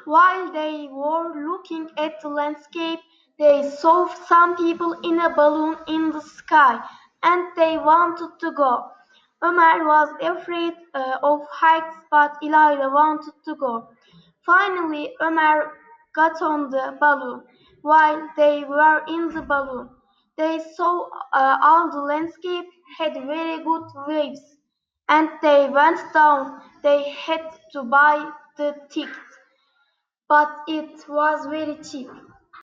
While they were looking at the landscape, they saw some people in a balloon in the sky, and they wanted to go. Omar was afraid of heights, but Elijah wanted to go. Finally, Omar got on the balloon. While they were in the balloon, they saw all the landscape had very good views, and they went down. They had to buy the ticket, but it was very cheap.